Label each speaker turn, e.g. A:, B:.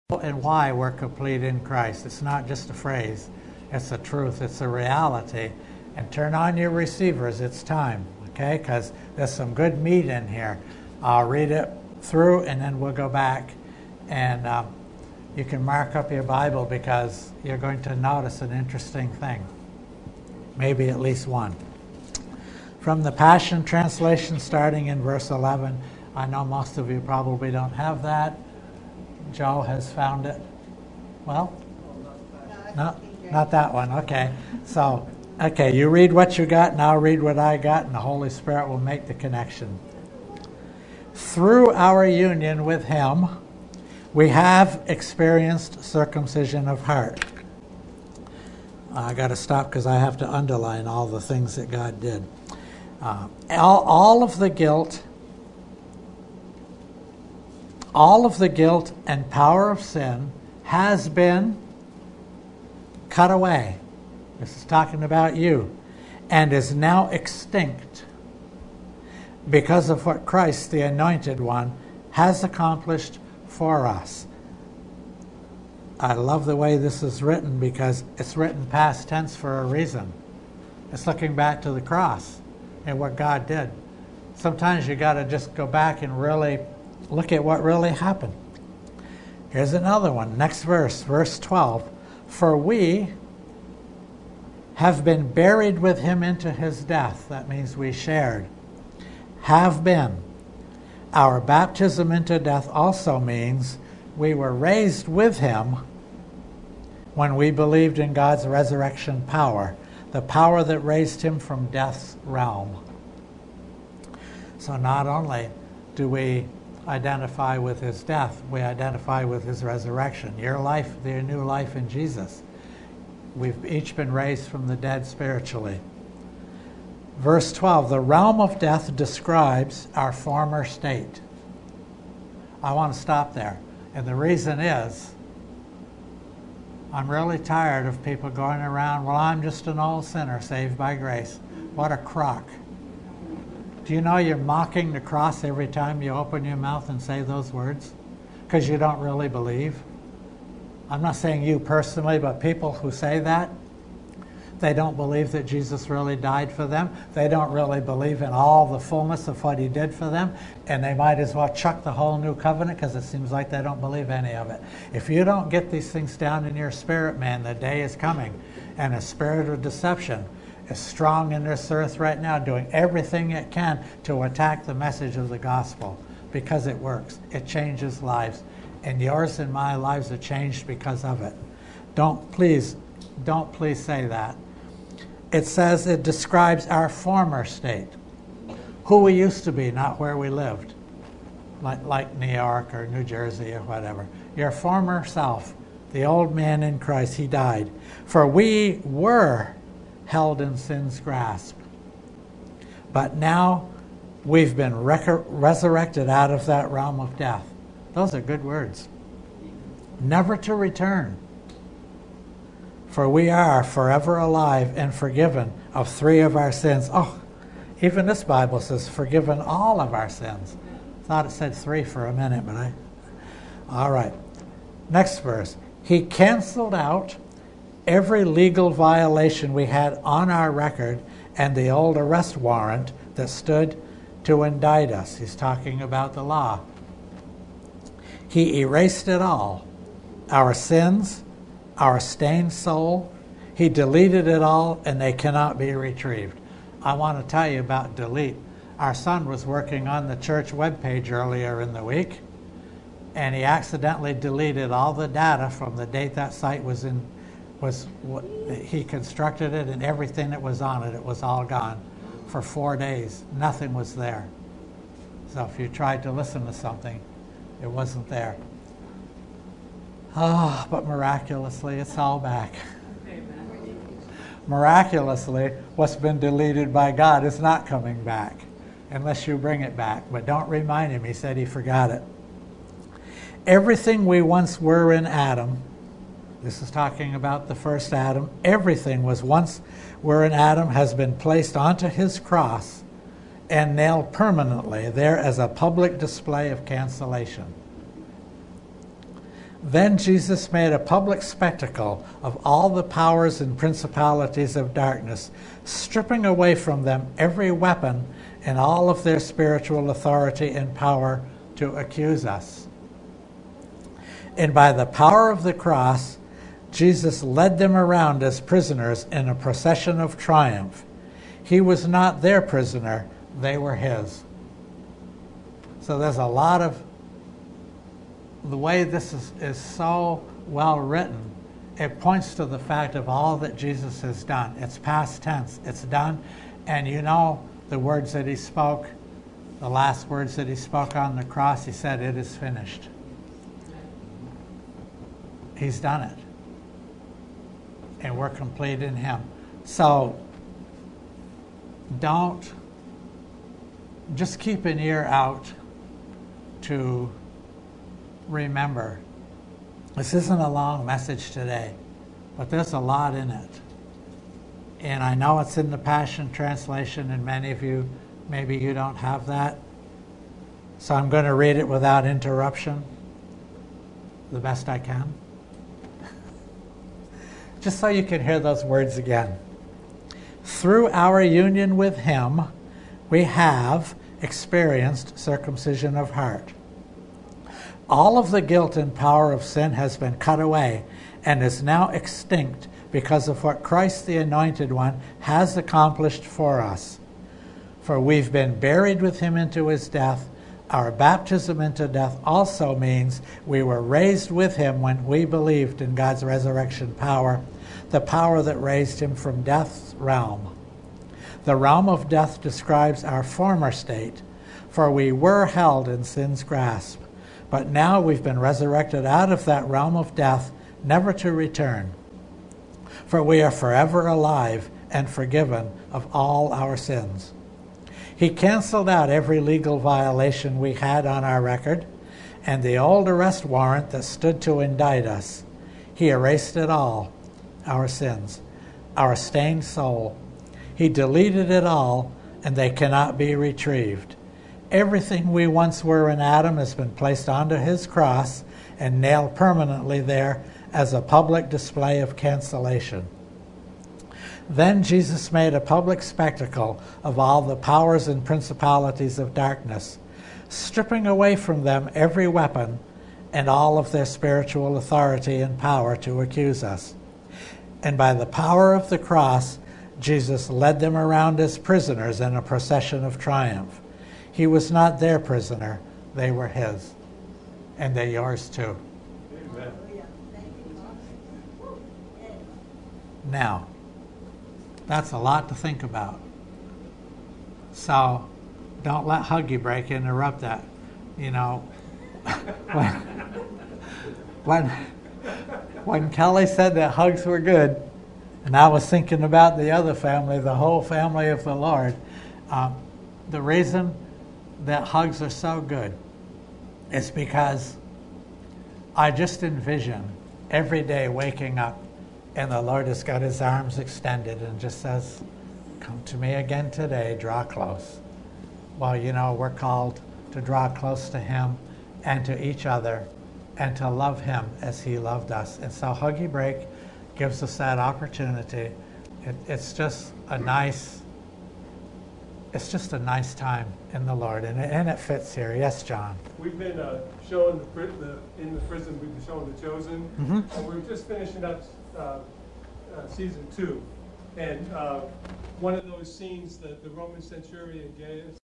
A: and why we're complete in Christ. It's not just a phrase. It's a truth. It's a reality. And turn on your receivers. It's time, okay? Because there's some good meat in here. I'll read it through, and then we'll go back. And you can mark up your Bible because you're going to notice an interesting thing. Maybe at least one. From the Passion Translation, starting in verse 11. I know most of you probably don't have that. Joe has found it. Well, no, not that one. Okay. So, okay, you read what you got, and I'll read what I got, and the Holy Spirit will make the connection. Through our union with Him, we have experienced circumcision of heart. I got to stop because I have to underline all the things that God did. All of the guilt and power of sin has been cut away. This is talking about you. And is now extinct because of what Christ, the Anointed One, has accomplished for us. I love the way this is written because it's written past tense for a reason. It's looking back to the cross and what God did. Sometimes you got to just go back and really look at what really happened. Here's another one. Next verse, verse 12. For we have been buried with Him into His death. That means we shared. Have been. Our baptism into death also means we were raised with Him when we believed in God's resurrection power, the power that raised Him from death's realm. So not only do we identify with His death, we identify with His resurrection. Your life, your new life in Jesus. We've each been raised from the dead spiritually. Verse 12, the realm of death describes our former state. I want to stop there. And the reason is, I'm really tired of people going around, well, I'm just an old sinner saved by grace. What a crock. Do you know you're mocking the cross every time you open your mouth and say those words? Because you don't really believe. I'm not saying you personally, but people who say that, they don't believe that Jesus really died for them. They don't really believe in all the fullness of what He did for them. And they might as well chuck the whole new covenant because it seems like they don't believe any of it. If you don't get these things down in your spirit, man, the day is coming. And a spirit of deception is strong in this earth right now, doing everything it can to attack the message of the gospel because it works. It changes lives. And yours and my lives are changed because of it. Don't please say that. It says it describes our former state. Who we used to be, not where we lived. Like New York or New Jersey or whatever. Your former self, the old man in Christ, He died. For we were held in sin's grasp. But now we've been resurrected out of that realm of death. Those are good words. Never to return. For we are forever alive and forgiven of 3 of our sins. Oh, even this Bible says forgiven all of our sins. Thought it said 3 for a minute, but all right. Next verse. He canceled out every legal violation we had on our record and the old arrest warrant that stood to indict us. He's talking about the law. He erased it all. Our sins, our stained soul. He deleted it all, and they cannot be retrieved. I want to tell you about delete. Our son was working on the church webpage earlier in the week, and he accidentally deleted all the data from the date that site was in. He constructed it, and everything that was on it, it was all gone. For 4 days, nothing was there. So if you tried to listen to something, it wasn't there. But miraculously, it's all back. Miraculously, what's been deleted by God is not coming back unless you bring it back. But don't remind Him. He said He forgot it. Everything we once were in Adam, this is talking about the first Adam, everything was once were in Adam has been placed onto His cross and nailed permanently there as a public display of cancellation. Then Jesus made a public spectacle of all the powers and principalities of darkness, stripping away from them every weapon and all of their spiritual authority and power to accuse us. And by the power of the cross, Jesus led them around as prisoners in a procession of triumph. He was not their prisoner, they were his. So there's a lot of, the way this is so well written, it points to the fact of all that Jesus has done. It's past tense, it's done. And you know the words that he spoke, the last words that he spoke on the cross, he said, "It is finished." He's done it. And we're complete in him. So don't, just keep an ear out to remember. This isn't a long message today, but there's a lot in it. And I know it's in the Passion Translation, and many of you, maybe you don't have that. So I'm going to read it without interruption, the best I can. Just so you can hear those words again. Through our union with him, we have experienced circumcision of heart. All of the guilt and power of sin has been cut away and is now extinct because of what Christ the Anointed One has accomplished for us. For we've been buried with him into his death. Our baptism into death also means we were raised with him when we believed in God's resurrection power, the power that raised him from death's realm. The realm of death describes our former state, for we were held in sin's grasp. But now we've been resurrected out of that realm of death, never to return. For we are forever alive and forgiven of all our sins. He canceled out every legal violation we had on our record, and the old arrest warrant that stood to indict us. He erased it all, our sins, our stained soul. He deleted it all, and they cannot be retrieved. Everything we once were in Adam has been placed onto his cross and nailed permanently there as a public display of cancellation. Then Jesus made a public spectacle of all the powers and principalities of darkness, stripping away from them every weapon and all of their spiritual authority and power to accuse us. And by the power of the cross, Jesus led them around as prisoners in a procession of triumph. He was not their prisoner, they were his. And they're yours too.
B: Amen.
A: Now, that's a lot to think about. So don't let Huggy Break interrupt that. You know, when Kelly said that hugs were good, and I was thinking about the other family, the whole family of the Lord, the reason that hugs are so good is because I just envision every day waking up and the Lord has got his arms extended and just says, "Come to me again today, draw close." Well, you know, we're called to draw close to him and to each other and to love him as he loved us. And so Huggy Break gives us that opportunity. It's just a nice time in the Lord, and it fits here. Yes, John?
B: We've been showing in the prison, we've been showing The Chosen, and we're just finishing up season 2. And one of those scenes that the Roman centurion Gaius